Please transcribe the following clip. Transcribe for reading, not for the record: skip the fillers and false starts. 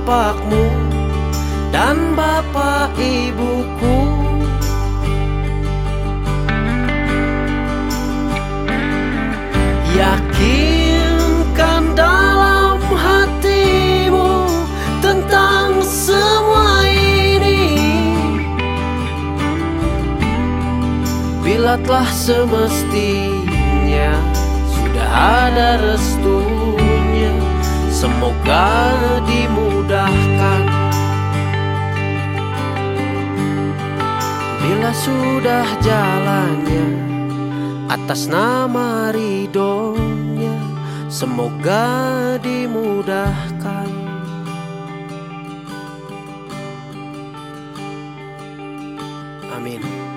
bapakmu dan bapak ibuku. Yakinkan dalam hatimu tentang semua ini. Bila telah semestinya sudah ada restunya, semoga dimudahkan. Bila sudah jalannya atas nama ridhonya, semoga dimudahkan. Amin.